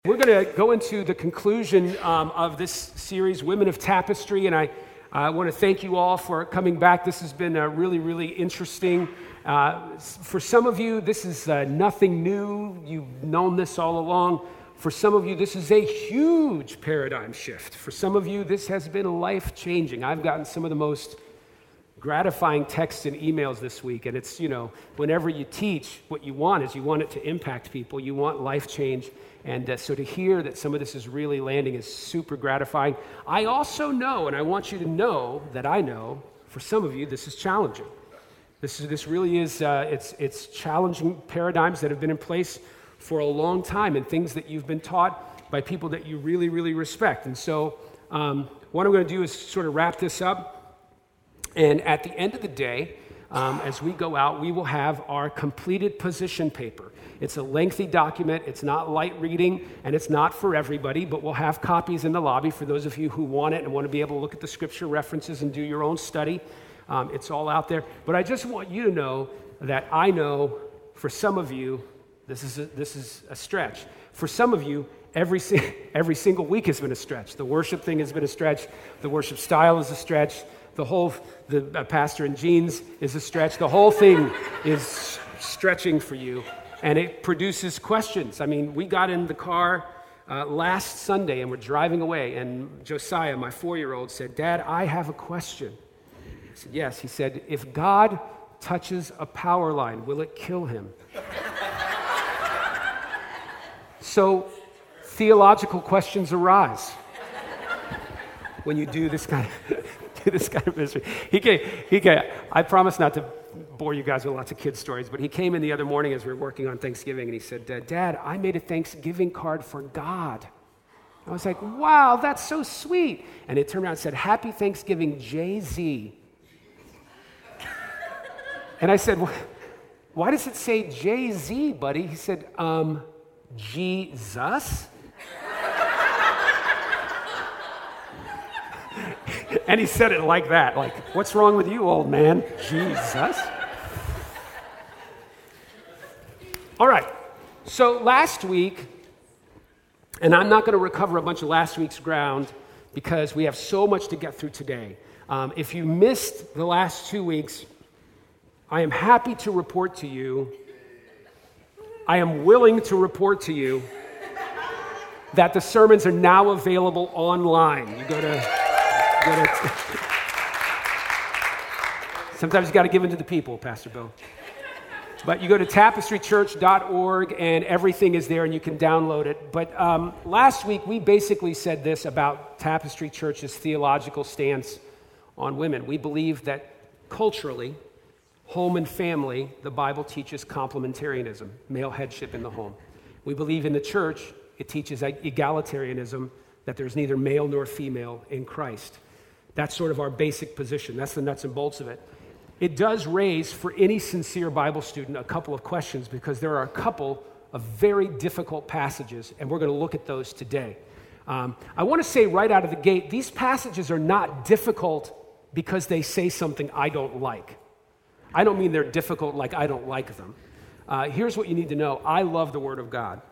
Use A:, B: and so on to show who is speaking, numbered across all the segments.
A: We're going to go into the conclusion of this series, Women of Tapestry, and I want to thank you all for coming back. This has been really, really interesting. For some of you, this is nothing new. You've known this all along. For some of you, this is a huge paradigm shift. For some of you, this has been life-changing. I've gotten some of the most gratifying texts and emails this week, and it's, whenever you teach, what you want is you want it to impact people. You want life change. And so to hear that some of this is really landing is super gratifying. I also know, and I want you to know that I know, for some of you, this is challenging. This really is, it's challenging paradigms that have been in place for a long time and things that you've been taught by people that you really, really respect. And so what I'm going to do is sort of wrap this up. And at the end of the day, as we go out, we will have our completed position paper. It's a lengthy document. It's not light reading, and it's not for everybody, but we'll have copies in the lobby for those of you who want it and want to be able to look at the scripture references and do your own study. It's all out there. But I just want you to know that I know for some of you, this is a stretch. For some of you, every single week has been a stretch. The worship thing has been a stretch. The worship style is a stretch. The pastor in jeans is a stretch. The whole thing is stretching for you, and it produces questions. I mean, we got in the car last Sunday, and we're driving away, and Josiah, my 4-year-old, said, "Dad, I have a question." I said, "Yes." He said, "If God touches a power line, will it kill him?" So theological questions arise when you do this kind of ministry. He came. I promise not to bore you guys with lots of kids' stories, but he came in the other morning as we were working on Thanksgiving, and he said, "Dad, I made a Thanksgiving card for God." I was like, "Wow, that's so sweet." And it turned around and said, "Happy Thanksgiving, Jay-Z." And I said, "Why does it say Jay-Z, buddy?" He said, Jesus? And he said it like that, like, "What's wrong with you, old man? Jesus?" All right, so last week, and I'm not going to recover a bunch of last week's ground because we have so much to get through today. If you missed the last 2 weeks, I am happy to report to you, I am willing to report to you that the sermons are now available online. You go to sometimes you got to give in to the people, Pastor Bill. But you go to tapestrychurch.org and everything is there and you can download it. But last week we basically said this about Tapestry Church's theological stance on women. We believe that culturally, home and family, the Bible teaches complementarianism, male headship in the home. We believe in the church, it teaches egalitarianism, that there's neither male nor female in Christ. That's sort of our basic position. That's the nuts and bolts of it. It does raise, for any sincere Bible student, a couple of questions because there are a couple of very difficult passages, and we're going to look at those today. I want to say right out of the gate, these passages are not difficult because they say something I don't like. I don't mean they're difficult like I don't like them. Here's what you need to know. I love the Word of God.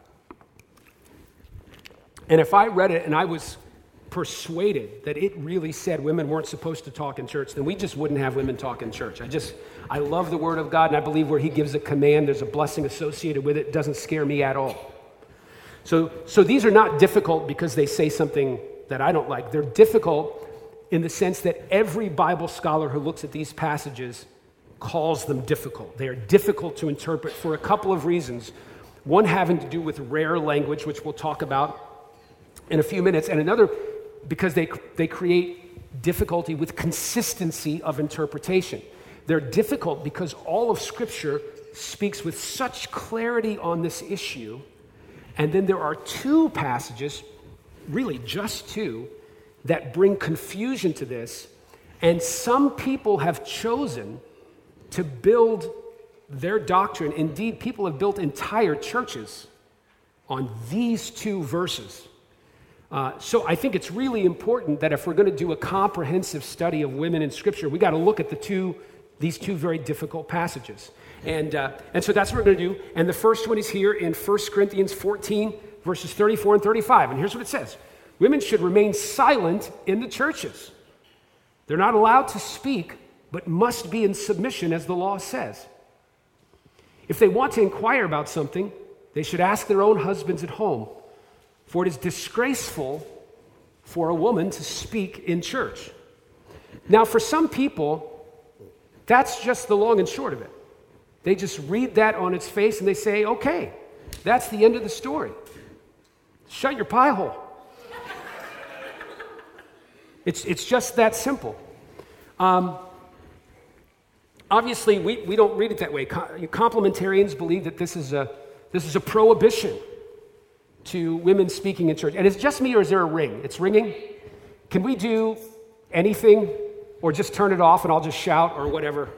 A: And if I read it and I was persuaded that it really said women weren't supposed to talk in church, then we just wouldn't have women talk in church. I love the Word of God, and I believe where He gives a command, there's a blessing associated with it. It doesn't scare me at all. So these are not difficult because they say something that I don't like. They're difficult in the sense that every Bible scholar who looks at these passages calls them difficult. They are difficult to interpret for a couple of reasons. One having to do with rare language, which we'll talk about in a few minutes, and another because they create difficulty with consistency of interpretation. They're difficult because all of Scripture speaks with such clarity on this issue, and then there are two passages, really just two, that bring confusion to this, and some people have chosen to build their doctrine. Indeed, people have built entire churches on these two verses. So I think it's really important that if we're going to do a comprehensive study of women in Scripture, we got to look at these two very difficult passages. And so that's what we're going to do. And the first one is here in 1 Corinthians 14, verses 34 and 35. And here's what it says. Women should remain silent in the churches. They're not allowed to speak, but must be in submission, as the law says. If they want to inquire about something, they should ask their own husbands at home, for it is disgraceful for a woman to speak in church. Now, for some people, that's just the long and short of it. They just read that on its face and they say, okay, that's the end of the story. Shut your pie hole. It's just that simple. Obviously, we don't read it that way. Complementarians believe that this is a prohibition to women speaking in church. And it's just me, or is there a ring? It's ringing? Can we do anything, or just turn it off and I'll just shout or whatever?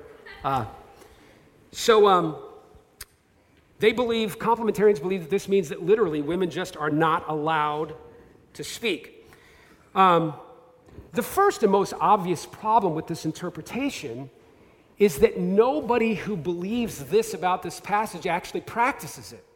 A: Complementarians believe that this means that literally women just are not allowed to speak. The first and most obvious problem with this interpretation is that nobody who believes this about this passage actually practices it.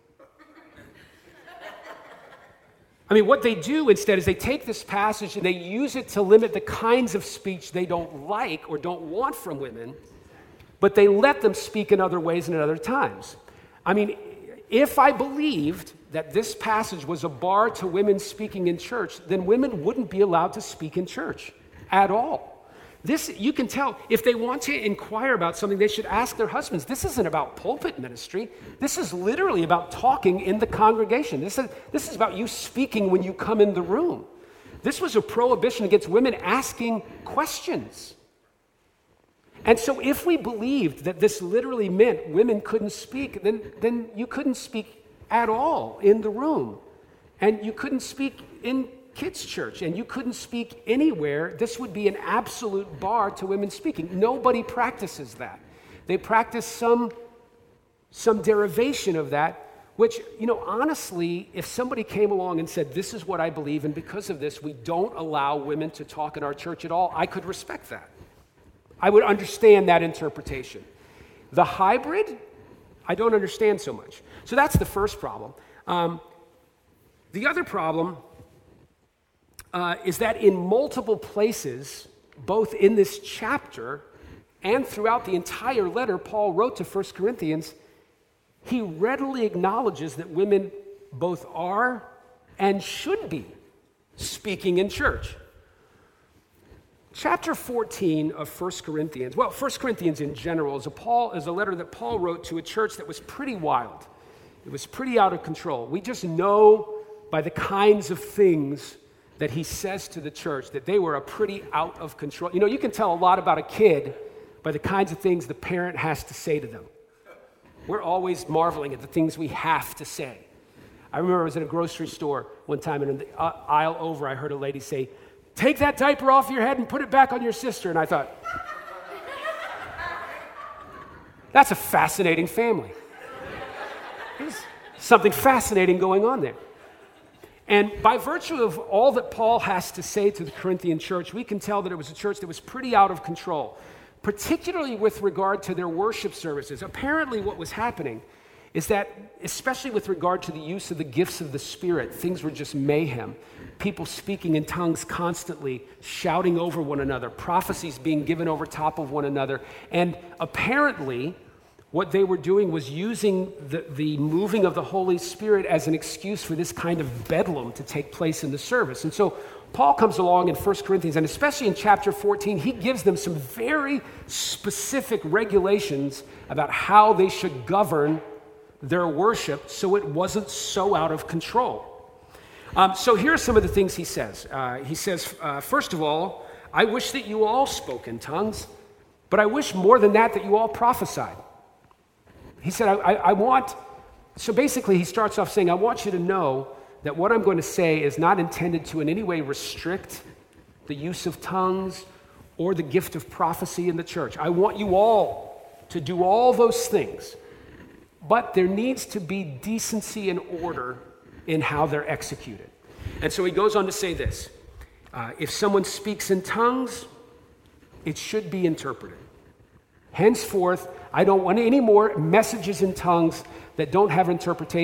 A: I mean, what they do instead is they take this passage and they use it to limit the kinds of speech they don't like or don't want from women, but they let them speak in other ways and at other times. I mean, if I believed that this passage was a bar to women speaking in church, then women wouldn't be allowed to speak in church at all. This, you can tell, if they want to inquire about something, they should ask their husbands. This isn't about pulpit ministry. This is literally about talking in the congregation. This is about you speaking when you come in the room. This was a prohibition against women asking questions. And so if we believed that this literally meant women couldn't speak, then you couldn't speak at all in the room. And you couldn't speak in kids' church, and you couldn't speak anywhere. This would be an absolute bar to women speaking. Nobody practices that. They practice some derivation of that, which, honestly, if somebody came along and said, this is what I believe, and because of this, we don't allow women to talk in our church at all, I could respect that. I would understand that interpretation. The hybrid, I don't understand so much. So that's the first problem. The other problem is that in multiple places, both in this chapter and throughout the entire letter Paul wrote to 1 Corinthians, he readily acknowledges that women both are and should be speaking in church. Chapter 14 of 1 Corinthians, 1 Corinthians in general is a letter that Paul wrote to a church that was pretty wild. It was pretty out of control. We just know by the kinds of things that he says to the church that they were a pretty out of control. You can tell a lot about a kid by the kinds of things the parent has to say to them. We're always marveling at the things we have to say. I remember I was at a grocery store one time, and in the aisle over, I heard a lady say, "Take that diaper off your head and put it back on your sister." And I thought, that's a fascinating family. There's something fascinating going on there. And by virtue of all that Paul has to say to the Corinthian church, we can tell that it was a church that was pretty out of control, particularly with regard to their worship services. Apparently what was happening is that, especially with regard to the use of the gifts of the Spirit, things were just mayhem. People speaking in tongues constantly, shouting over one another, prophecies being given over top of one another. And apparently, what they were doing was using the moving of the Holy Spirit as an excuse for this kind of bedlam to take place in the service. And so Paul comes along in 1 Corinthians, and especially in chapter 14, he gives them some very specific regulations about how they should govern their worship so it wasn't so out of control. So here are some of the things he says. He says, first of all, I wish that you all spoke in tongues, but I wish more than that you all prophesied. He said, so basically he starts off saying, I want you to know that what I'm going to say is not intended to in any way restrict the use of tongues or the gift of prophecy in the church. I want you all to do all those things, but there needs to be decency and order in how they're executed. And so he goes on to say this, if someone speaks in tongues, it should be interpreted. Henceforth, I don't want any more messages in tongues that don't have interpretation.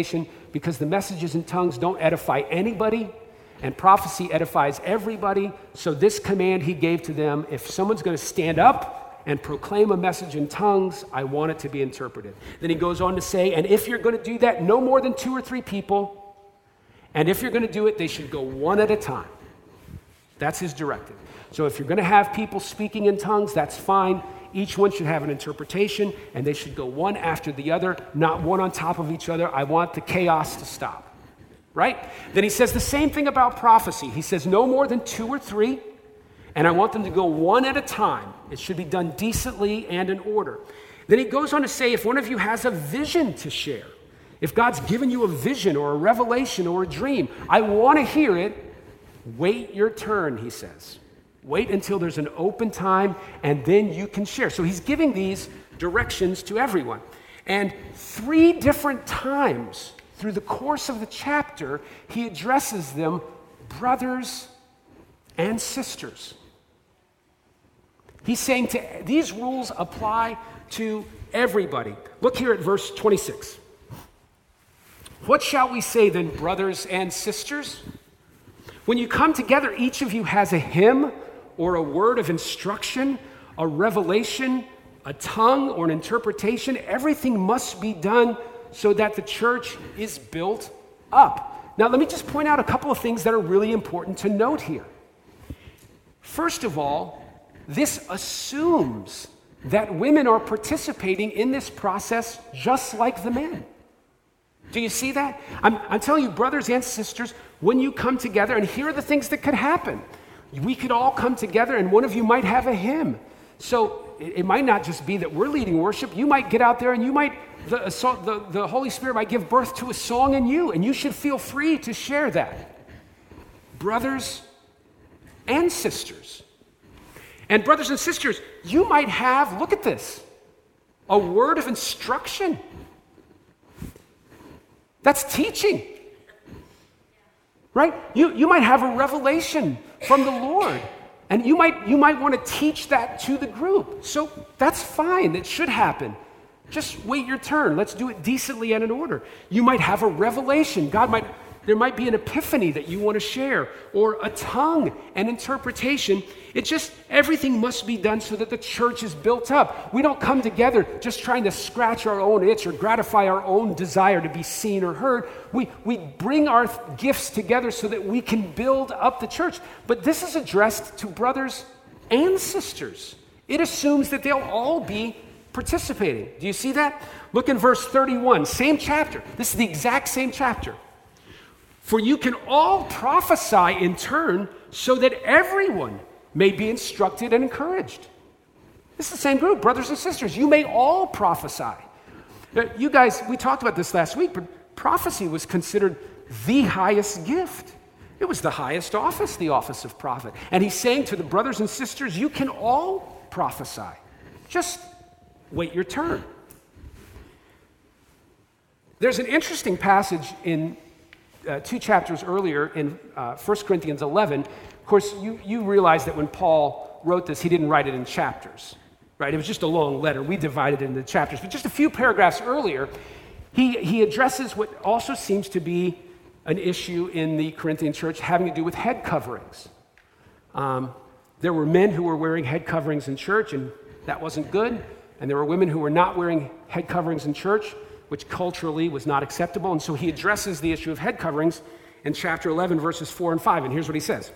A: because the messages in tongues don't edify anybody, and prophecy edifies everybody. So this command he gave to them, if someone's going to stand up and proclaim a message in tongues, I want it to be interpreted. Then he goes on to say, and if you're going to do that, no more than 2 or 3 people. And if you're going to do it, they should go one at a time. That's his directive. So if you're going to have people speaking in tongues, that's fine. Each one should have an interpretation, and they should go one after the other, not one on top of each other. I want the chaos to stop. Right? Then he says the same thing about prophecy. He says no more than 2 or 3, and I want them to go one at a time. It should be done decently and in order. Then he goes on to say, if one of you has a vision to share, if God's given you a vision or a revelation or a dream, I want to hear it. Wait your turn, he says. Wait until there's an open time, and then you can share. So he's giving these directions to everyone. And 3 different times through the course of the chapter, he addresses them brothers and sisters. He's saying these rules apply to everybody. Look here at verse 26. What shall we say then, brothers and sisters? When you come together, each of you has a hymn or a word of instruction, a revelation, a tongue, or an interpretation. Everything must be done so that the church is built up. Now, let me just point out a couple of things that are really important to note here. First of all, this assumes that women are participating in this process just like the men. Do you see that? I'm telling you, brothers and sisters, when you come together, and here are the things that could happen. We could all come together, and one of you might have a hymn. So it might not just be that we're leading worship. You might get out there, and you might the Holy Spirit might give birth to a song in you, and you should feel free to share that. Brothers and sisters. And brothers and sisters, you might have, look at this, a word of instruction. That's teaching, right? You might have a revelation from the Lord, and you might want to teach that to the group. So that's fine. It should happen. Just wait your turn. Let's do it decently and in order. You might have a revelation. There might be an epiphany that you want to share, or a tongue, an interpretation. Everything must be done so that the church is built up. We don't come together just trying to scratch our own itch or gratify our own desire to be seen or heard. We bring our gifts together so that we can build up the church. But this is addressed to brothers and sisters. It assumes that they'll all be participating. Do you see that? Look in verse 31, same chapter. This is the exact same chapter. For you can all prophesy in turn so that everyone may be instructed and encouraged. This is the same group, brothers and sisters. You may all prophesy. You guys, we talked about this last week, but prophecy was considered the highest gift. It was the highest office, the office of prophet. And he's saying to the brothers and sisters, you can all prophesy. Just wait your turn. There's an interesting passage in 2 chapters earlier in 1 Corinthians 11. Of course, you realize that when Paul wrote this, he didn't write it in chapters, right? It was just a long letter. We divided it into chapters. But just a few paragraphs earlier, he addresses what also seems to be an issue in the Corinthian church having to do with head coverings. There were men who were wearing head coverings in church, and that wasn't good. And there were women who were not wearing head coverings in church, which culturally was not acceptable. And so he addresses the issue of head coverings in chapter 11, verses 4 and 5. And here's what he says.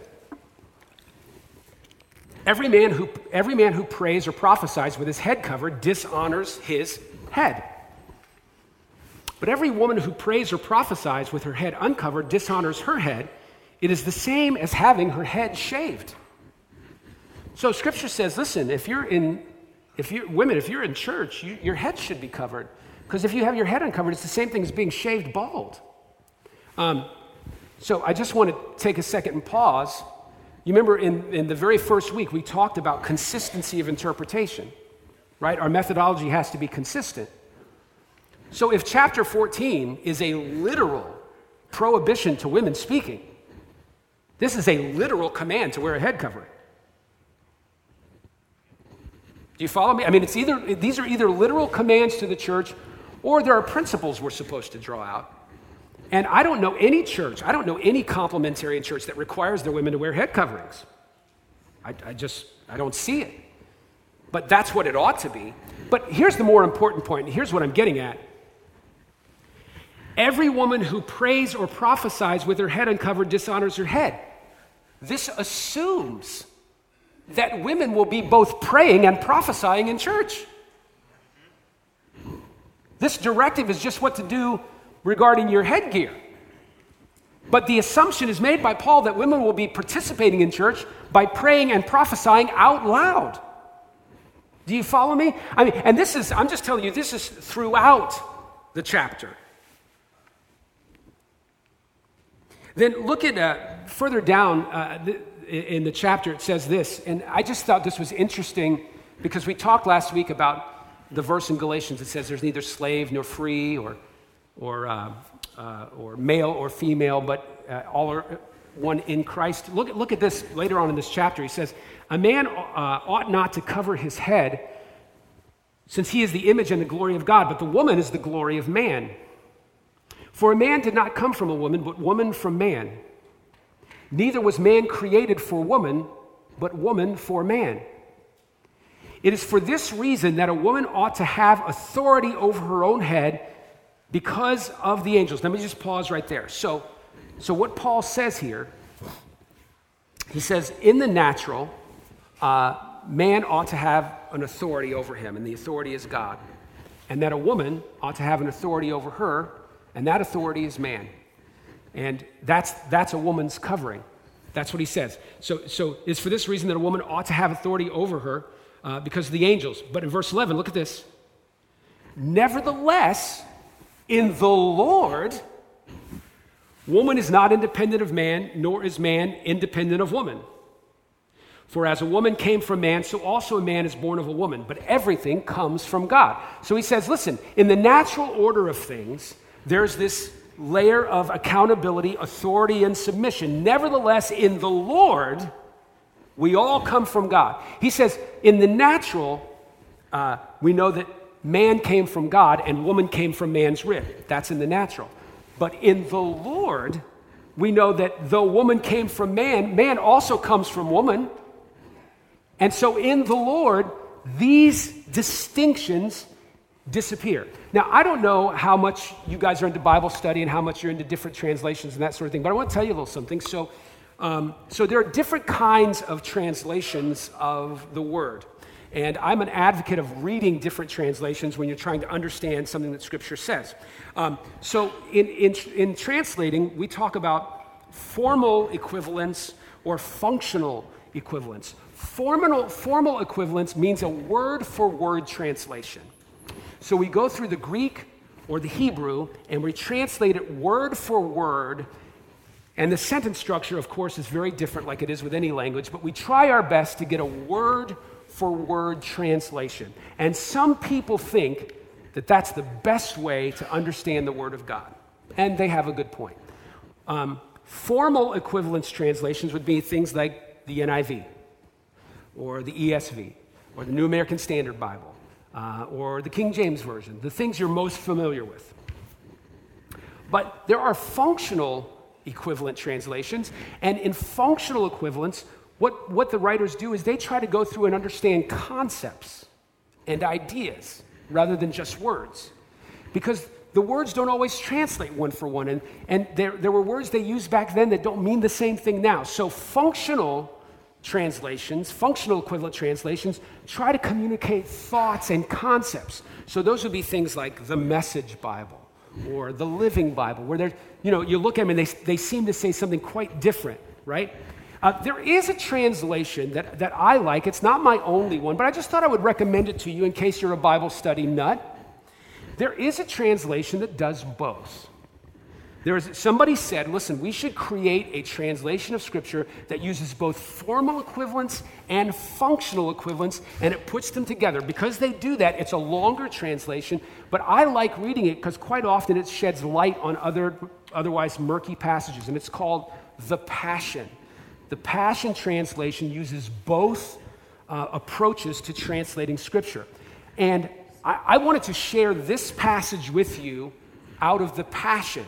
A: Every man who prays or prophesies with his head covered dishonors his head. But every woman who prays or prophesies with her head uncovered dishonors her head. It is the same as having her head shaved. So Scripture says, listen, if you're in church, your head should be covered. Because if you have your head uncovered, it's the same thing as being shaved bald. So I just want to take a second and pause. You remember in the very first week, we talked about consistency of interpretation, right? Our methodology has to be consistent. So if chapter 14 is a literal prohibition to women speaking, this is a literal command to wear a head covering. Do you follow me? I mean, these are either literal commands to the church, or there are principles we're supposed to draw out. And I don't know any church, I don't know any complementarian church that requires their women to wear head coverings. I don't see it. But that's what it ought to be. But here's the more important point. Here's what I'm getting at. Every woman who prays or prophesies with her head uncovered dishonors her head. This assumes that women will be both praying and prophesying in church. This directive is just what to do regarding your headgear. But the assumption is made by Paul that women will be participating in church by praying and prophesying out loud. Do you follow me? I mean, and this is, I'm just telling you, this is throughout the chapter. Then look at further down in the chapter, it says this, and I just thought this was interesting because we talked last week about the verse in Galatians that says there's neither slave nor free or male or female, but all are one in Christ. Look at this later on in this chapter. He says, a man ought not to cover his head since he is the image and the glory of God, but the woman is the glory of man. For a man did not come from a woman, but woman from man. Neither was man created for woman, but woman for man. It is for this reason that a woman ought to have authority over her own head because of the angels. Let me just pause right there. So what Paul says here, he says, in the natural, man ought to have an authority over him, and the authority is God. And that a woman ought to have an authority over her, and that authority is man. And that's a woman's covering. That's what he says. So it's for this reason that a woman ought to have authority over her because of the angels. But in verse 11, look at this. Nevertheless, in the Lord, woman is not independent of man, nor is man independent of woman. For as a woman came from man, so also a man is born of a woman. But everything comes from God. So he says, listen, in the natural order of things, there's this layer of accountability, authority, and submission. Nevertheless, in the Lord, we all come from God. He says, in the natural, we know that man came from God and woman came from man's rib. That's in the natural. But in the Lord, we know that though woman came from man, man also comes from woman. And so in the Lord, these distinctions disappear. Now, I don't know how much you guys are into Bible study and how much you're into different translations and that sort of thing, but I want to tell you a little something. So there are different kinds of translations of the word. And I'm an advocate of reading different translations when you're trying to understand something that Scripture says. So in translating, we talk about formal equivalence or functional equivalence. Formal equivalence means a word-for-word translation. So we go through the Greek or the Hebrew, and we translate it word for word. And the sentence structure, of course, is very different like it is with any language, but we try our best to get a word-for-word translation. And some people think that that's the best way to understand the Word of God. And they have a good point. Formal equivalence translations would be things like the NIV, or the ESV, or the New American Standard Bible, or the King James Version, the things you're most familiar with. But there are functional equivalent translations, and in functional equivalence, what the writers do is they try to go through and understand concepts and ideas rather than just words. Because the words don't always translate one for one, and there were words they used back then that don't mean the same thing now. So functional translations, functional equivalent translations, try to communicate thoughts and concepts. So those would be things like the Message Bible or the Living Bible, where you look at them and they seem to say something quite different, right? There is a translation that I like. It's not my only one, but I just thought I would recommend it to you in case you're a Bible study nut. There is a translation that does both. Somebody said, listen, we should create a translation of Scripture that uses both formal equivalence and functional equivalence, and it puts them together. Because they do that, it's a longer translation, but I like reading it because quite often it sheds light on otherwise murky passages, and it's called the Passion. The Passion Translation uses both approaches to translating Scripture. And I wanted to share this passage with you out of the Passion.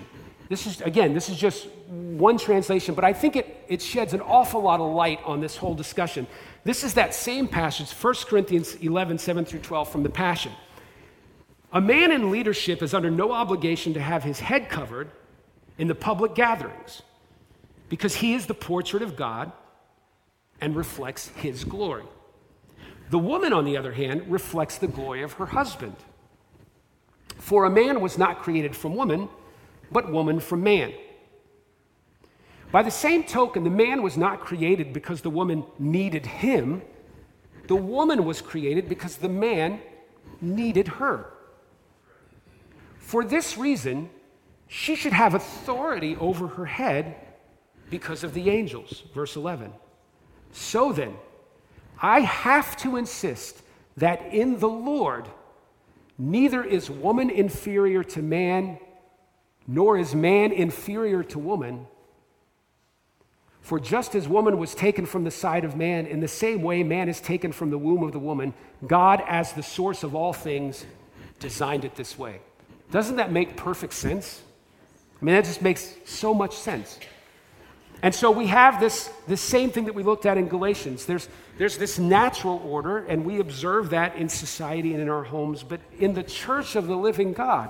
A: This is just one translation, but I think it sheds an awful lot of light on this whole discussion. This is that same passage, 1 Corinthians 11, 7 through 12 from the Passion. A man in leadership is under no obligation to have his head covered in the public gatherings because he is the portrait of God and reflects his glory. The woman, on the other hand, reflects the glory of her husband. For a man was not created from woman, but woman from man. By the same token, the man was not created because the woman needed him. The woman was created because the man needed her. For this reason, she should have authority over her head because of the angels. Verse 11. So then, I have to insist that in the Lord, neither is woman inferior to man, nor is man inferior to woman. For just as woman was taken from the side of man, in the same way man is taken from the womb of the woman, God, as the source of all things, designed it this way. Doesn't that make perfect sense? I mean, that just makes so much sense. And so we have this same thing that we looked at in Galatians. There's this natural order, and we observe that in society and in our homes, but in the church of the living God,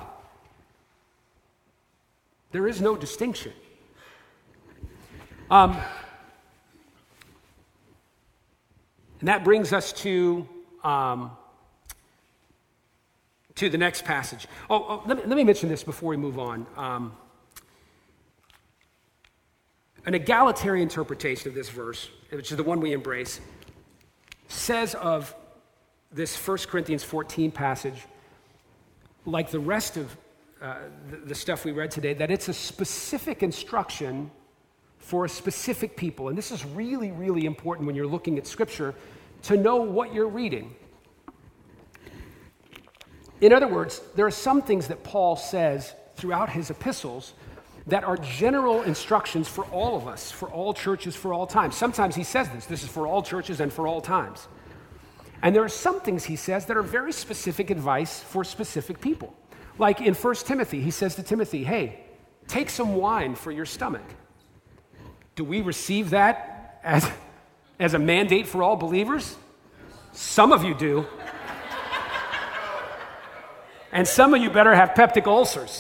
A: there is no distinction. And that brings us to the next passage. Let me mention this before we move on. An egalitarian interpretation of this verse, which is the one we embrace, says of this 1 Corinthians 14 passage, like the rest of the stuff we read today, that it's a specific instruction for a specific people. And this is really, really important when you're looking at Scripture, to know what you're reading. In other words, there are some things that Paul says throughout his epistles that are general instructions for all of us, for all churches, for all times. Sometimes he says this is for all churches and for all times. And there are some things he says that are very specific advice for specific people. Like in 1 Timothy, he says to Timothy, hey, take some wine for your stomach. Do we receive that as a mandate for all believers? Some of you do. And some of you better have peptic ulcers.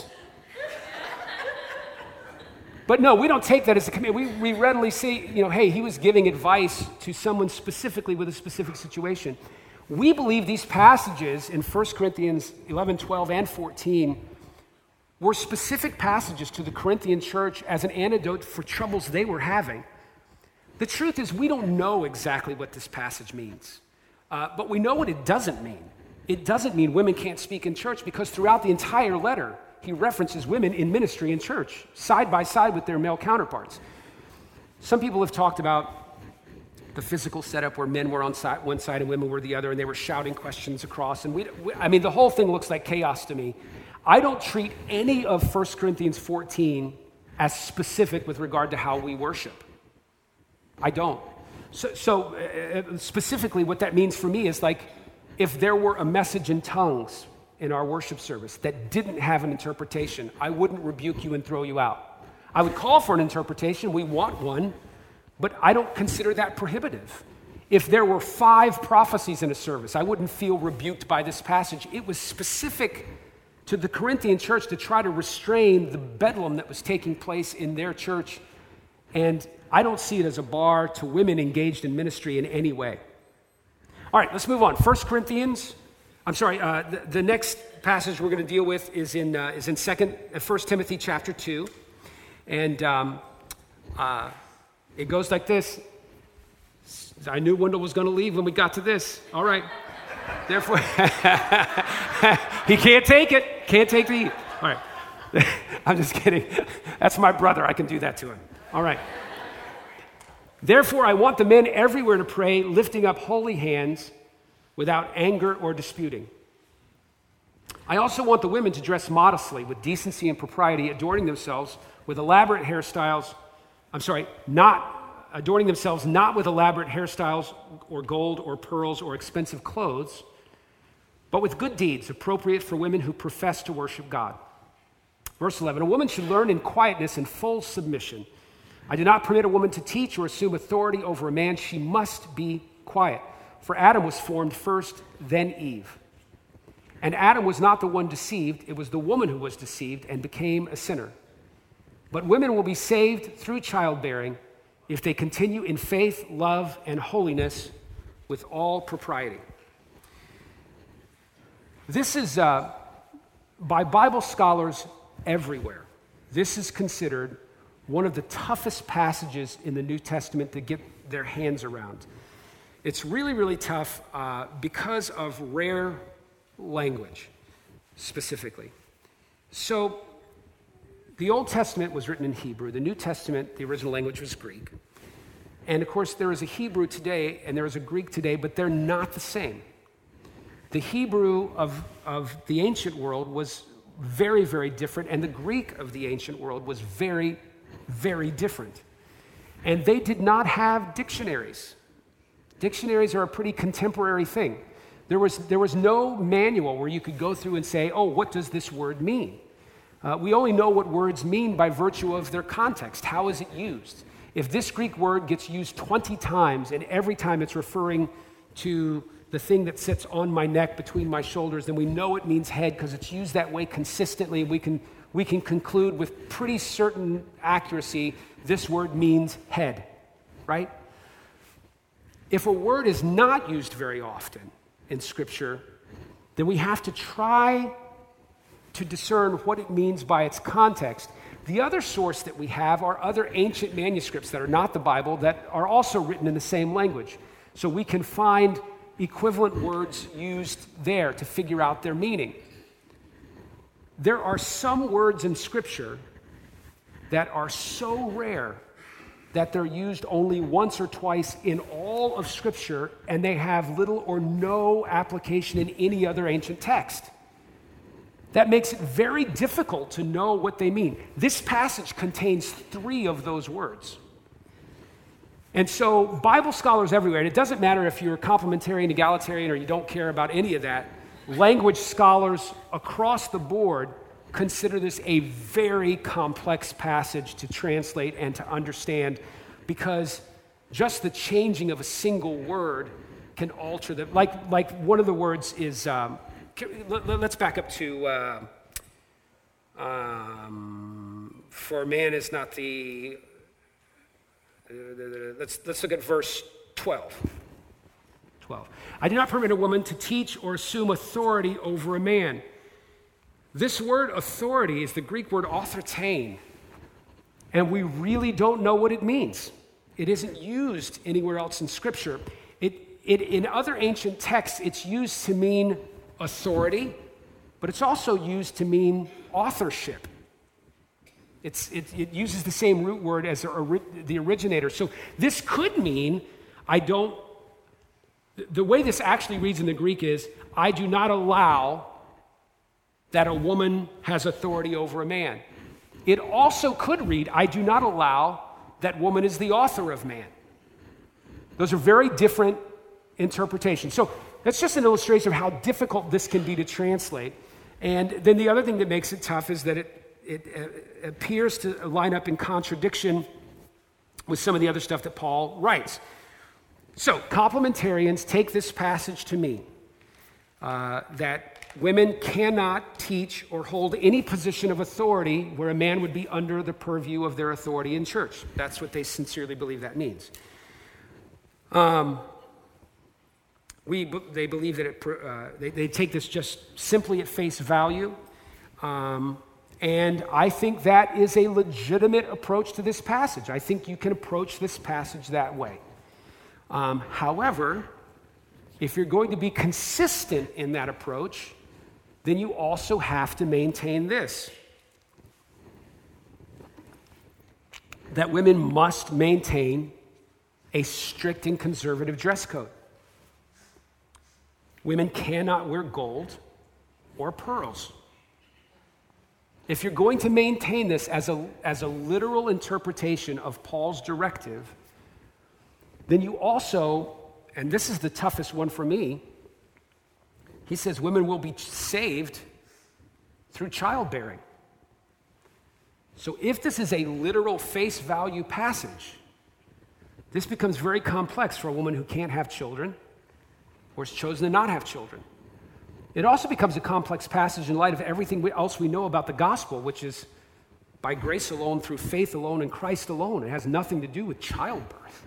A: But no, we don't take that as a command. We readily see, hey, he was giving advice to someone specifically with a specific situation. We believe these passages in 1 Corinthians 11, 12, and 14 were specific passages to the Corinthian church as an antidote for troubles they were having. The truth is, we don't know exactly what this passage means, but we know what it doesn't mean. It doesn't mean women can't speak in church, because throughout the entire letter, he references women in ministry in church, side by side with their male counterparts. Some people have talked about the physical setup where men were on one side and women were the other, and they were shouting questions across. And the whole thing looks like chaos to me. I don't treat any of 1 Corinthians 14 as specific with regard to how we worship. I don't. So specifically what that means for me is like, if there were a message in tongues in our worship service that didn't have an interpretation, I wouldn't rebuke you and throw you out. I would call for an interpretation. We want one, but I don't consider that prohibitive. If there were 5 prophecies in a service, I wouldn't feel rebuked by this passage. It was specific to the Corinthian church to try to restrain the bedlam that was taking place in their church, and I don't see it as a bar to women engaged in ministry in any way. All right, let's move on. 1 next passage we're going to deal with is in 1 Timothy chapter 2. And it goes like this. I knew Wendell was going to leave when we got to this. All right. Therefore, he can't take it. Can't take the heat. All right. I'm just kidding. That's my brother. I can do that to him. All right. Therefore, I want the men everywhere to pray, lifting up holy hands without anger or disputing. I also want the women to dress modestly with decency and propriety, adorning themselves with elaborate hairstyles. Not adorning themselves not with elaborate hairstyles or gold or pearls or expensive clothes, but with good deeds appropriate for women who profess to worship God. Verse 11, a woman should learn in quietness and full submission. I do not permit a woman to teach or assume authority over a man. She must be quiet. For Adam was formed first, then Eve. And Adam was not the one deceived. It was the woman who was deceived and became a sinner. But women will be saved through childbearing if they continue in faith, love, and holiness with all propriety. This is, by Bible scholars everywhere, this is considered one of the toughest passages in the New Testament to get their hands around. It's really, really tough because of rare language, specifically. So, the Old Testament was written in Hebrew. The New Testament, the original language, was Greek. And of course, there is a Hebrew today and there is a Greek today, but they're not the same. The Hebrew of the ancient world was very, very different, and the Greek of the ancient world was very, very different. And they did not have dictionaries. Dictionaries are a pretty contemporary thing. There was no manual where you could go through and say, oh, what does this word mean? We only know what words mean by virtue of their context. How is it used? If this Greek word gets used 20 times and every time it's referring to the thing that sits on my neck between my shoulders, then we know it means head because it's used that way consistently. We can conclude with pretty certain accuracy this word means head, right? If a word is not used very often in Scripture, then we have to try to discern what it means by its context. The other source that we have are other ancient manuscripts that are not the Bible that are also written in the same language. So we can find equivalent words used there to figure out their meaning. There are some words in Scripture that are so rare that they're used only once or twice in all of Scripture, and they have little or no application in any other ancient text. That makes it very difficult to know what they mean. This passage contains 3 of those words. And so Bible scholars everywhere, and it doesn't matter if you're complementarian, egalitarian, or you don't care about any of that, language scholars across the board consider this a very complex passage to translate and to understand, because just the changing of a single word can alter the, like one of the words is, let's back up to, for man is not the, let's look at verse 12. 12. I do not permit a woman to teach or assume authority over a man. This word authority is the Greek word authortein, and we really don't know what it means. It isn't used anywhere else in Scripture. In other ancient texts, it's used to mean authority, but it's also used to mean authorship. It uses the same root word as the originator. So this could mean, the way this actually reads in the Greek is, I do not allow that a woman has authority over a man. It also could read, I do not allow that woman is the author of man. Those are very different interpretations. So that's just an illustration of how difficult this can be to translate. And then the other thing that makes it tough is that it appears to line up in contradiction with some of the other stuff that Paul writes. So complementarians take this passage to mean that women cannot teach or hold any position of authority where a man would be under the purview of their authority in church. That's what they sincerely believe that means. They believe that they take this just simply at face value. And I think that is a legitimate approach to this passage. I think you can approach this passage that way. However, if you're going to be consistent in that approach, then you also have to maintain this: that women must maintain a strict and conservative dress code. Women cannot wear gold or pearls. If you're going to maintain this as a literal interpretation of Paul's directive, then you also, and this is the toughest one for me, he says women will be saved through childbearing. So if this is a literal face value passage, this becomes very complex for a woman who can't have children or has chosen to not have children. It also becomes a complex passage in light of everything else we know about the gospel, which is by grace alone, through faith alone, in Christ alone. It has nothing to do with childbirth.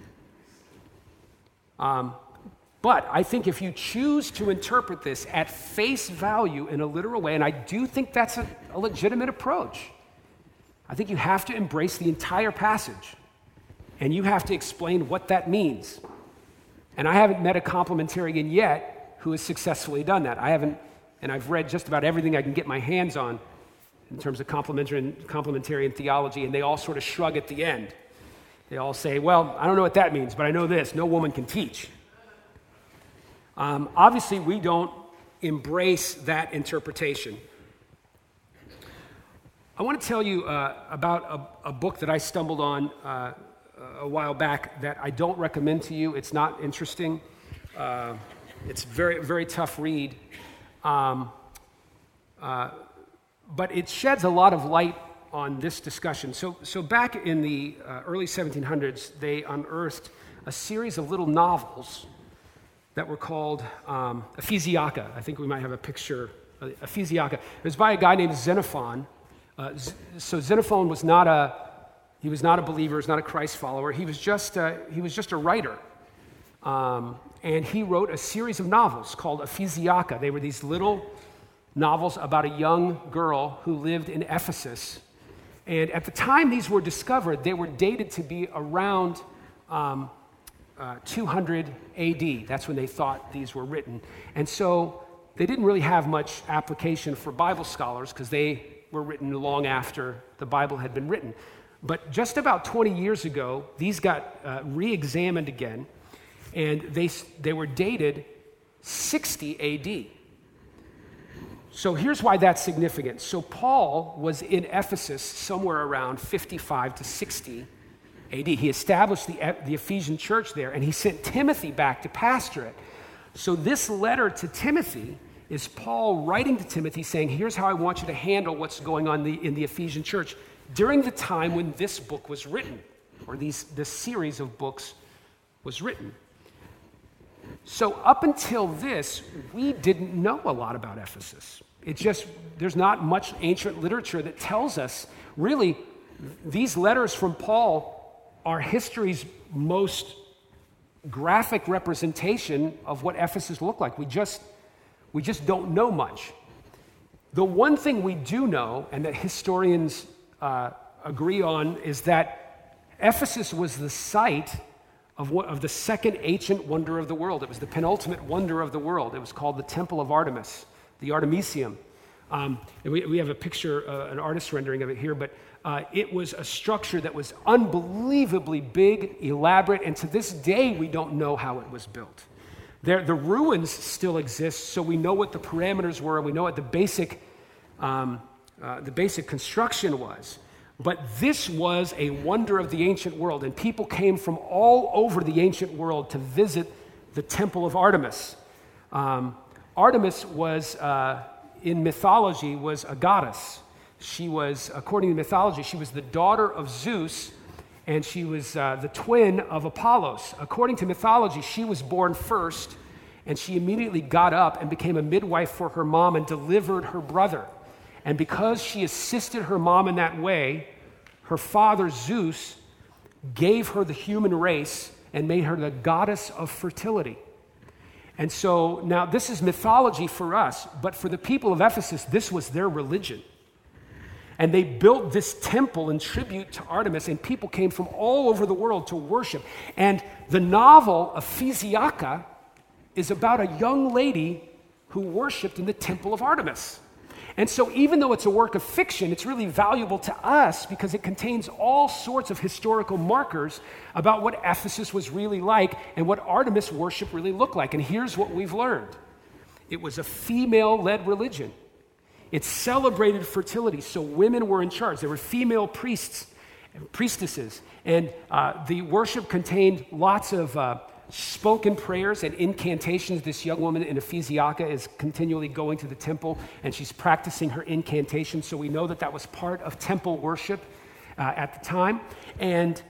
A: But I think if you choose to interpret this at face value in a literal way, and I do think that's a legitimate approach, I think you have to embrace the entire passage, and you have to explain what that means. And I haven't met a complementarian yet who has successfully done that. I've read just about everything I can get my hands on in terms of complementarian theology, and they all sort of shrug at the end. They all say, well, I don't know what that means, but I know this: no woman can teach. Obviously, we don't embrace that interpretation. I want to tell you about a book that I stumbled on a while back that I don't recommend to you. It's not interesting. It's very, very tough read. But it sheds a lot of light on this discussion. So back in the early 1700s, they unearthed a series of little novels that were called Ephesiaca. I think we might have a picture. Ephesiaca. It was by a guy named Xenophon. So Xenophon was not a believer. He was not a Christ follower. He was just a writer. And he wrote a series of novels called Ephesiaca. They were these little novels about a young girl who lived in Ephesus. And at the time these were discovered, they were dated to be around 200 AD. That's when they thought these were written. And so they didn't really have much application for Bible scholars because they were written long after the Bible had been written. But just about 20 years ago, these got re-examined again, and they were dated 60 AD. So here's why that's significant. So Paul was in Ephesus somewhere around 55 to 60 AD. He established the Ephesian church there, and he sent Timothy back to pastor it. So this letter to Timothy is Paul writing to Timothy saying, here's how I want you to handle what's going on in the Ephesian church during the time when this book was written, or this series of books was written. So up until this, we didn't know a lot about Ephesus. There's not much ancient literature that tells us, really, these letters from Paul are history's most graphic representation of what Ephesus looked like. We just don't know much. The one thing we do know, and that historians agree on, is that Ephesus was the site of the second ancient wonder of the world. It was the penultimate wonder of the world. It was called the Temple of Artemis, the Artemisium. And we have a picture, an artist's rendering of it here, but it was a structure that was unbelievably big, elaborate, and to this day we don't know how it was built. The ruins still exist, so we know what the parameters were, and we know what the basic construction was. But this was a wonder of the ancient world, and people came from all over the ancient world to visit the Temple of Artemis. Artemis was, in mythology, was a goddess. She was, according to mythology, she was the daughter of Zeus, and she was the twin of Apollos. According to mythology, she was born first, and she immediately got up and became a midwife for her mom and delivered her brother. And because she assisted her mom in that way, her father Zeus gave her the human race and made her the goddess of fertility. And so now this is mythology for us, but for the people of Ephesus, this was their religion. And they built this temple in tribute to Artemis, and people came from all over the world to worship. And the novel Ephesiaca is about a young lady who worshiped in the temple of Artemis. And so even though it's a work of fiction, it's really valuable to us because it contains all sorts of historical markers about what Ephesus was really like and what Artemis worship really looked like. And here's what we've learned. It was a female-led religion. It celebrated fertility, so women were in charge. There were female priests and priestesses, and the worship contained lots of spoken prayers and incantations. This young woman in Ephesiaca is continually going to the temple, and she's practicing her incantations, so we know that that was part of temple worship. at the time. And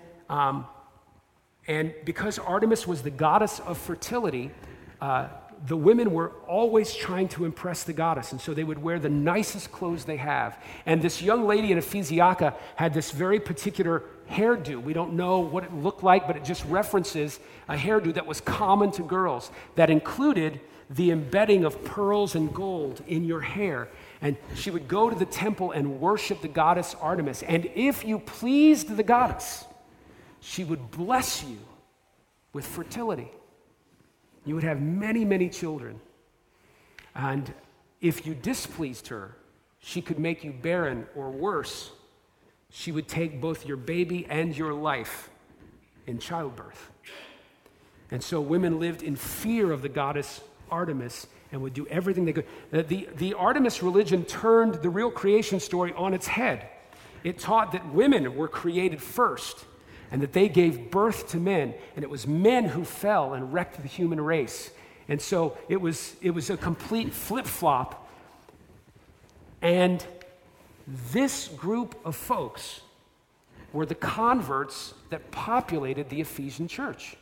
A: because Artemis was the goddess of fertility, the women were always trying to impress the goddess, and so they would wear the nicest clothes they have. And this young lady in Ephesiaca had this very particular hairdo. We don't know what it looked like, but it just references a hairdo that was common to girls, that included the embedding of pearls and gold in your hair. And she would go to the temple and worship the goddess Artemis. And if you pleased the goddess, she would bless you with fertility. You would have many, many children. And if you displeased her, she could make you barren, or worse, she would take both your baby and your life in childbirth. And so women lived in fear of the goddess Artemis and would do everything they could. The Artemis religion turned the real creation story on its head. It taught that women were created first, and that they gave birth to men, and it was men who fell and wrecked the human race. And so it was a complete flip-flop. And this group of folks were the converts that populated the Ephesian church.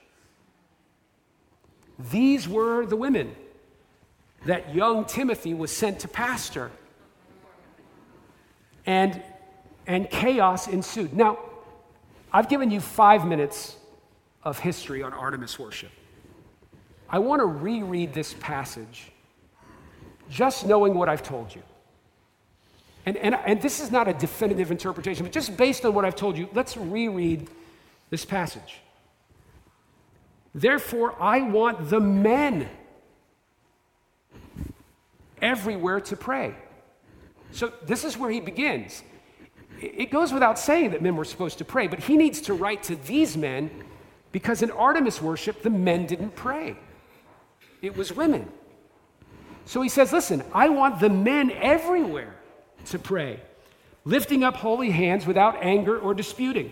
A: These were the women that young Timothy was sent to pastor. And chaos ensued. Now, I've given you 5 minutes of history on Artemis worship. I want to reread this passage, just knowing what I've told you. And this is not a definitive interpretation, but just based on what I've told you, let's reread this passage. Therefore, I want the men everywhere to pray. So this is where he begins. It goes without saying that men were supposed to pray, but he needs to write to these men because in Artemis worship, the men didn't pray. It was women. So he says, listen, I want the men everywhere to pray, lifting up holy hands without anger or disputing.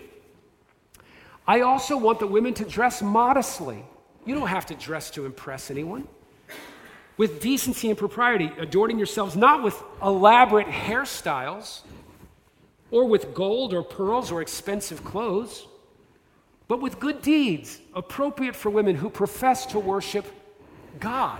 A: I also want the women to dress modestly. You don't have to dress to impress anyone. With decency and propriety, adorning yourselves not with elaborate hairstyles, or with gold or pearls or expensive clothes, but with good deeds appropriate for women who profess to worship God.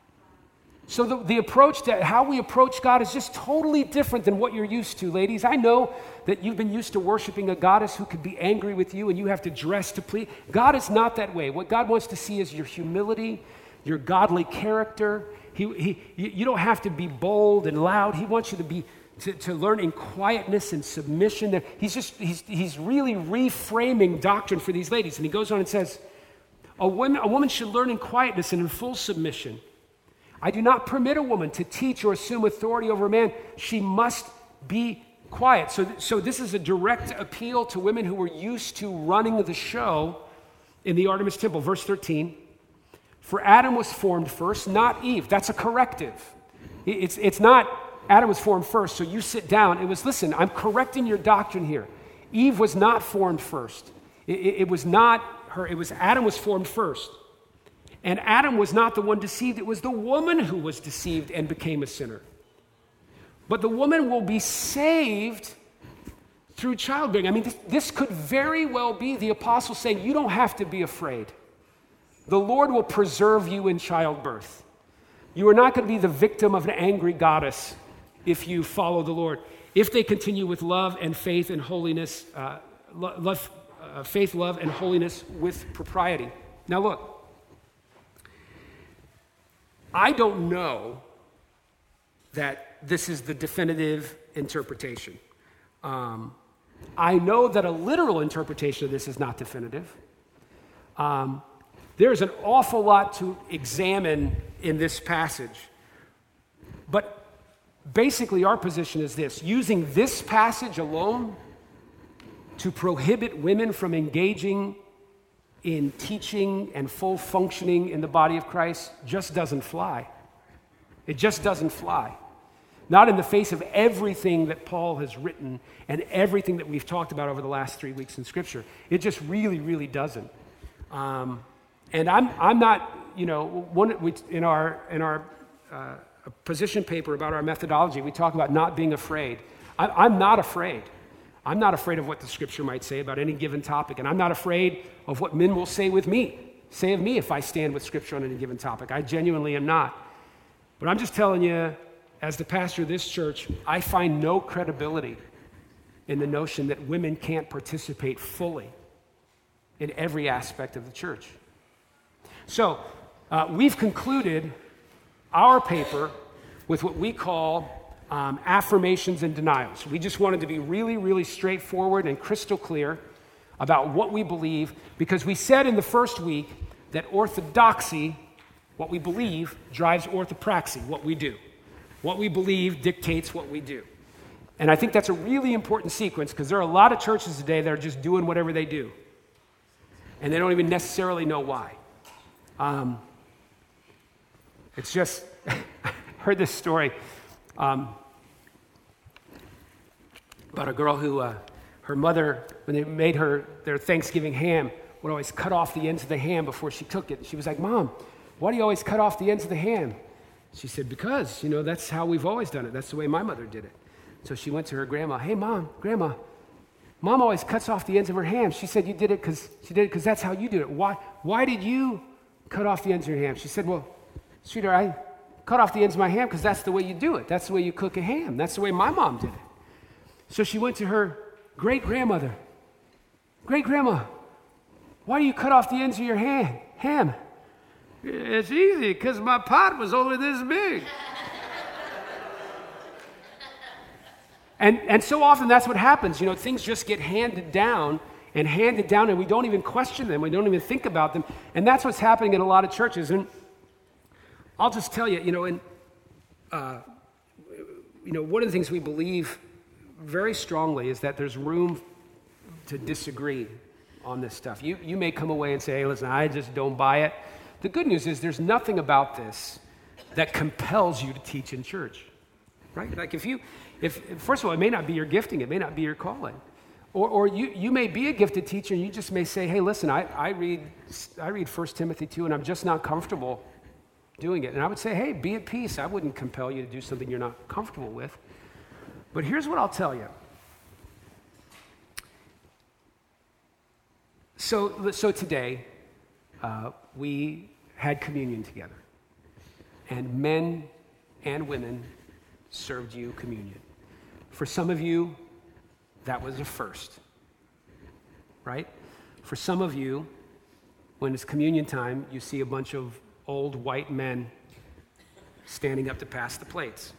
A: So the approach to how we approach God is just totally different than what you're used to, ladies. I know that you've been used to worshiping a goddess who could be angry with you and you have to dress to please. God is not that way. What God wants to see is your humility, your godly character. You don't have to be bold and loud. He wants you to learn in quietness and submission. He's really reframing doctrine for these ladies. And he goes on and says, a woman should learn in quietness and in full submission. I do not permit a woman to teach or assume authority over a man. She must be quiet. So this is a direct appeal to women who were used to running the show in the Artemis temple. Verse 13, for Adam was formed first, not Eve. That's a corrective. It's not Adam was formed first, so you sit down. It was, listen, I'm correcting your doctrine here. Eve was not formed first. It was not her. It was Adam was formed first. And Adam was not the one deceived. It was the woman who was deceived and became a sinner. But the woman will be saved through childbearing. I mean, this could very well be the apostle saying, you don't have to be afraid. The Lord will preserve you in childbirth. You are not going to be the victim of an angry goddess if you follow the Lord. If they continue with love and faith and holiness, faith, love, and holiness with propriety. Now look, I don't know that this is the definitive interpretation. I know that a literal interpretation of this is not definitive. There's an awful lot to examine in this passage. But basically our position is this: using this passage alone to prohibit women from engaging in teaching and full functioning in the body of Christ just doesn't fly. It just doesn't fly. Not in the face of everything that Paul has written and everything that we've talked about over the last 3 weeks in Scripture. It just really, really doesn't. And I'm not, in our position paper about our methodology, we talk about not being afraid. I'm not afraid. I'm not afraid of what the scripture might say about any given topic, and I'm not afraid of what men will say of me if I stand with scripture on any given topic. I genuinely am not. But I'm just telling you, as the pastor of this church, I find no credibility in the notion that women can't participate fully in every aspect of the church. So, we've concluded our paper with what we call affirmations and denials. We just wanted to be really, really straightforward and crystal clear about what we believe, because we said in the first week that orthodoxy, what we believe, drives orthopraxy, what we do. What we believe dictates what we do. And I think that's a really important sequence, because there are a lot of churches today that are just doing whatever they do, and they don't even necessarily know why. It's just, I heard this story about a girl who, her mother, when they made her their Thanksgiving ham, would always cut off the ends of the ham before she cooked it. She was like, "Mom, why do you always cut off the ends of the ham?" She said, "Because, that's how we've always done it. That's the way my mother did it." So she went to her grandma. "Hey, Grandma, Mom always cuts off the ends of her ham." She said, "You did it because that's how you do it. Why did you cut off the ends of your ham?" She said, "Well, sweetheart, I cut off the ends of my ham because that's the way you do it. That's the way you cook a ham. That's the way my mom did it." So she went to her great-grandmother. "Great-grandma, why do you cut off the ends of your ham?" "It's easy, because my pot was only this big." And so often that's what happens. Things just get handed down, and we don't even question them. We don't even think about them. And that's what's happening in a lot of churches. And I'll just tell you, one of the things we believe very strongly is that there's room to disagree on this stuff. You may come away and say, "Hey, listen, I just don't buy it." The good news is there's nothing about this that compels you to teach in church, right? Like if first of all, it may not be your gifting, it may not be your calling. Or you may be a gifted teacher and you just may say, "Hey, listen, I read 1 Timothy 2 and I'm just not comfortable doing it." And I would say, "Hey, be at peace. I wouldn't compel you to do something you're not comfortable with." But here's what I'll tell you. So today, we had communion together. And men and women served you communion. For some of you, that was a first, right? For some of you, when it's communion time, you see a bunch of old white men standing up to pass the plates.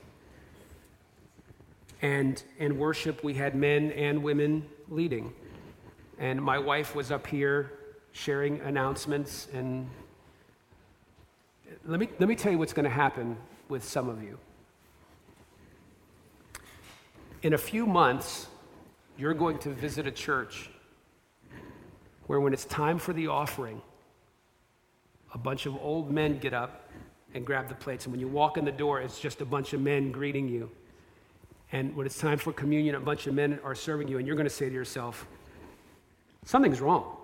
A: And in worship, we had men and women leading. And my wife was up here sharing announcements. And let me tell you what's going to happen with some of you. In a few months, you're going to visit a church where when it's time for the offering, a bunch of old men get up and grab the plates. And when you walk in the door, it's just a bunch of men greeting you. And when it's time for communion, a bunch of men are serving you, and you're going to say to yourself, something's wrong.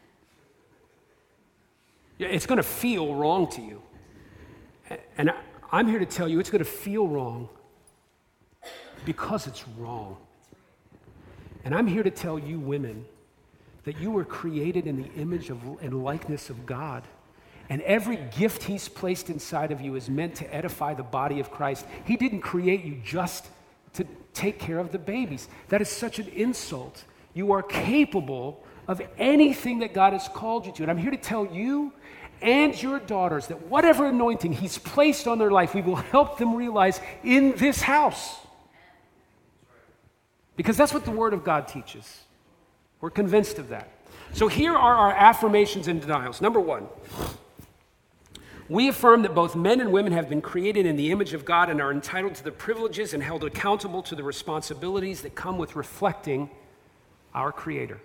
A: It's going to feel wrong to you. And I'm here to tell you it's going to feel wrong because it's wrong. And I'm here to tell you women that you were created in the image and likeness of God. And every gift he's placed inside of you is meant to edify the body of Christ. He didn't create you just to take care of the babies. That is such an insult. You are capable of anything that God has called you to. And I'm here to tell you and your daughters that whatever anointing he's placed on their life, we will help them realize in this house. Because that's what the Word of God teaches. We're convinced of that. So here are our affirmations and denials. Number one, we affirm that both men and women have been created in the image of God and are entitled to the privileges and held accountable to the responsibilities that come with reflecting our Creator.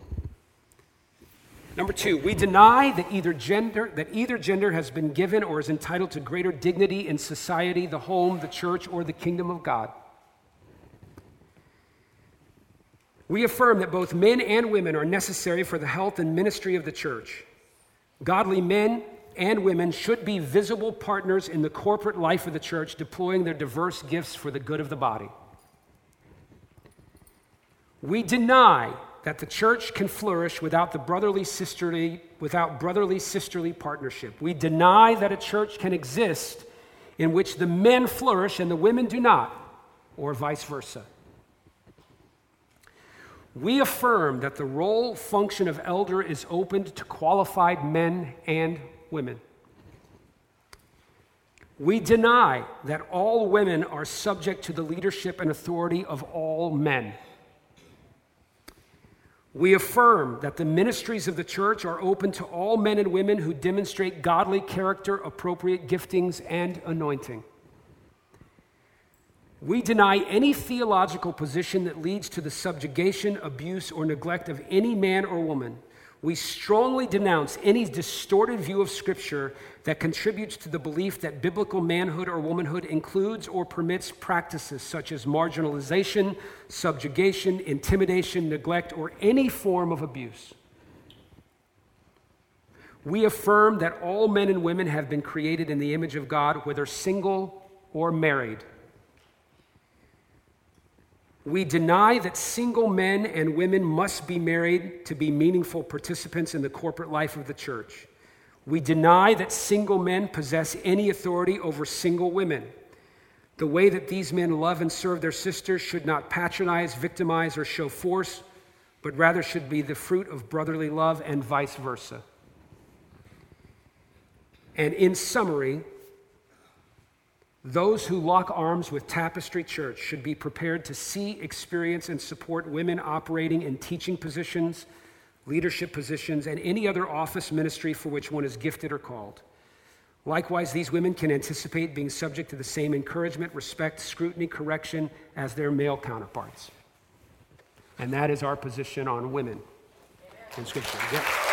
A: Number two, we deny that either gender has been given or is entitled to greater dignity in society, the home, the church, or the kingdom of God. We affirm that both men and women are necessary for the health and ministry of the church. Godly men and women should be visible partners in the corporate life of the church, deploying their diverse gifts for the good of the body. We deny that the church can flourish without brotherly sisterly partnership. We deny that a church can exist in which the men flourish and the women do not, or vice versa. We affirm that the role function of elder is opened to qualified men and women. We deny that all women are subject to the leadership and authority of all men. We affirm that the ministries of the church are open to all men and women who demonstrate godly character, appropriate giftings, and anointing. We deny any theological position that leads to the subjugation, abuse, or neglect of any man or woman. We strongly denounce any distorted view of Scripture that contributes to the belief that biblical manhood or womanhood includes or permits practices such as marginalization, subjugation, intimidation, neglect, or any form of abuse. We affirm that all men and women have been created in the image of God, whether single or married. We deny that single men and women must be married to be meaningful participants in the corporate life of the church. We deny that single men possess any authority over single women. The way that these men love and serve their sisters should not patronize, victimize, or show force, but rather should be the fruit of brotherly love and vice versa. And in summary, those who lock arms with Tapestry Church should be prepared to see, experience, and support women operating in teaching positions, leadership positions, and any other office ministry for which one is gifted or called. Likewise, these women can anticipate being subject to the same encouragement, respect, scrutiny, correction as their male counterparts. And that is our position on women in Scripture. Yeah.